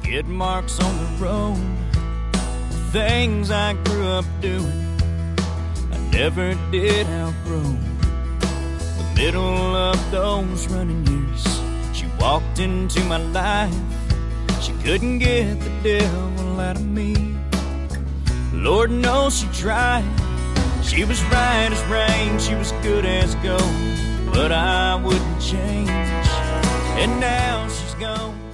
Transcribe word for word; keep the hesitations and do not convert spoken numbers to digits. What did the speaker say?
Skid marks on the road, things I grew up doing, I never did outgrow. The middle of those running years, she walked into my life. She couldn't get the devil out of me. Lord knows she tried. She was right as rain, she was good as gold, but I wouldn't change. And now she's gone.